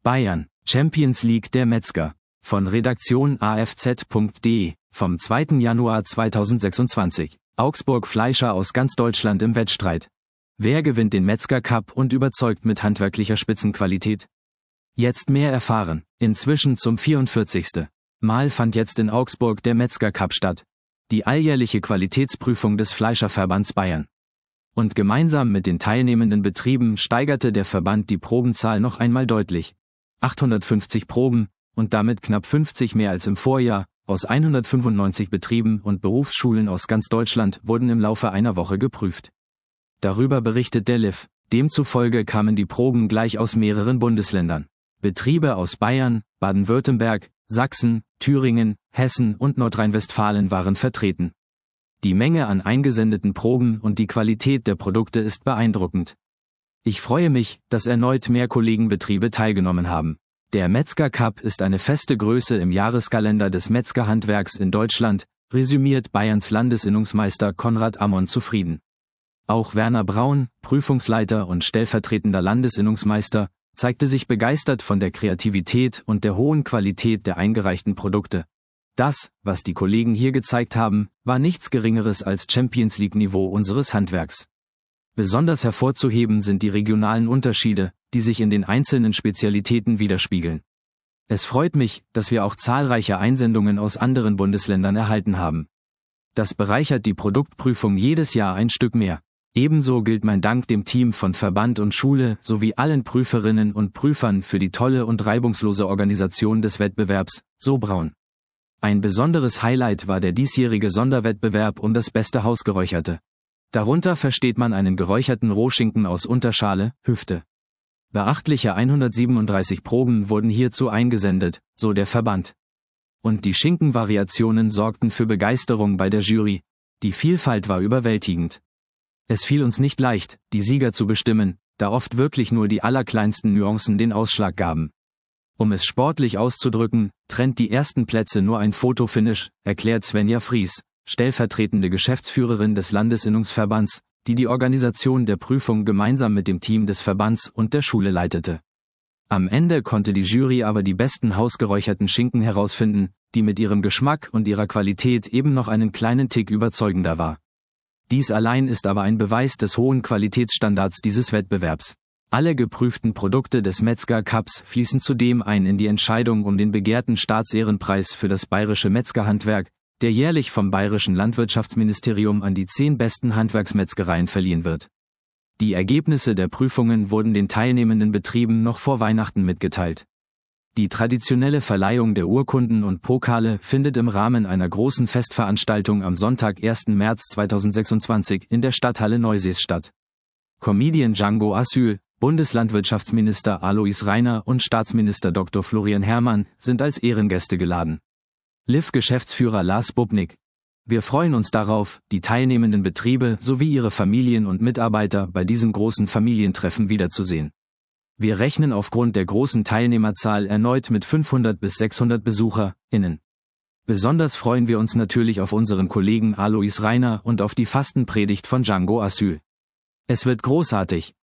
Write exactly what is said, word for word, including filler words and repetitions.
Bayern, Champions League der Metzger. Von Redaktion A F Z punkt de, vom zweiten Januar zweitausendsechsundzwanzig. Augsburg Fleischer aus ganz Deutschland im Wettstreit. Wer gewinnt den Metzger Cup und überzeugt mit handwerklicher Spitzenqualität? Jetzt mehr erfahren. Inzwischen zum vierundvierzigsten Mal fand jetzt in Augsburg der Metzger Cup statt. Die alljährliche Qualitätsprüfung des Fleischerverbands Bayern. Und gemeinsam mit den teilnehmenden Betrieben steigerte der Verband die Probenzahl noch einmal deutlich. achthundertfünfzig Proben, und damit knapp fünfzig mehr als im Vorjahr, aus hundertfünfundneunzig Betrieben und Berufsschulen aus ganz Deutschland wurden im Laufe einer Woche geprüft. Darüber berichtet der L I F. Demzufolge kamen die Proben gleich aus mehreren Bundesländern. Betriebe aus Bayern, Baden-Württemberg, Sachsen, Thüringen, Hessen und Nordrhein-Westfalen waren vertreten. Die Menge an eingesendeten Proben und die Qualität der Produkte ist beeindruckend. Ich freue mich, dass erneut mehr Kollegenbetriebe teilgenommen haben. Der Metzger Cup ist eine feste Größe im Jahreskalender des Metzgerhandwerks in Deutschland, resümiert Bayerns Landesinnungsmeister Konrad Ammon zufrieden. Auch Werner Braun, Prüfungsleiter und stellvertretender Landesinnungsmeister, zeigte sich begeistert von der Kreativität und der hohen Qualität der eingereichten Produkte. Das, was die Kollegen hier gezeigt haben, war nichts Geringeres als Champions League-Niveau unseres Handwerks. Besonders hervorzuheben sind die regionalen Unterschiede, die sich in den einzelnen Spezialitäten widerspiegeln. Es freut mich, dass wir auch zahlreiche Einsendungen aus anderen Bundesländern erhalten haben. Das bereichert die Produktprüfung jedes Jahr ein Stück mehr. Ebenso gilt mein Dank dem Team von Verband und Schule sowie allen Prüferinnen und Prüfern für die tolle und reibungslose Organisation des Wettbewerbs, so Braun. Ein besonderes Highlight war der diesjährige Sonderwettbewerb um das beste Hausgeräucherte. Darunter versteht man einen geräucherten Rohschinken aus Unterschale, Hüfte. Beachtliche hundertsiebenunddreißig Proben wurden hierzu eingesendet, so der Verband. Und die Schinkenvariationen sorgten für Begeisterung bei der Jury. Die Vielfalt war überwältigend. Es fiel uns nicht leicht, die Sieger zu bestimmen, da oft wirklich nur die allerkleinsten Nuancen den Ausschlag gaben. Um es sportlich auszudrücken, trennt die ersten Plätze nur ein Fotofinish, erklärt Svenja Fries, stellvertretende Geschäftsführerin des Landesinnungsverbands, die die Organisation der Prüfung gemeinsam mit dem Team des Verbands und der Schule leitete. Am Ende konnte die Jury aber die besten hausgeräucherten Schinken herausfinden, die mit ihrem Geschmack und ihrer Qualität eben noch einen kleinen Tick überzeugender war. Dies allein ist aber ein Beweis des hohen Qualitätsstandards dieses Wettbewerbs. Alle geprüften Produkte des Metzger Cups fließen zudem ein in die Entscheidung um den begehrten Staatsehrenpreis für das bayerische Metzgerhandwerk, der jährlich vom Bayerischen Landwirtschaftsministerium an die zehn besten Handwerksmetzgereien verliehen wird. Die Ergebnisse der Prüfungen wurden den teilnehmenden Betrieben noch vor Weihnachten mitgeteilt. Die traditionelle Verleihung der Urkunden und Pokale findet im Rahmen einer großen Festveranstaltung am Sonntag, ersten März zweitausendsechsundzwanzig in der Stadthalle Neusees statt. Comedian Django Asül, Bundeslandwirtschaftsminister Alois Rainer und Staatsminister Doktor Florian Herrmann sind als Ehrengäste geladen. L I F-Geschäftsführer Lars Bubnik. Wir freuen uns darauf, die teilnehmenden Betriebe sowie ihre Familien und Mitarbeiter bei diesem großen Familientreffen wiederzusehen. Wir rechnen aufgrund der großen Teilnehmerzahl erneut mit fünfhundert bis sechshundert BesucherInnen. Besonders freuen wir uns natürlich auf unseren Kollegen Alois Rainer und auf die Fastenpredigt von Django Asül. Es wird großartig,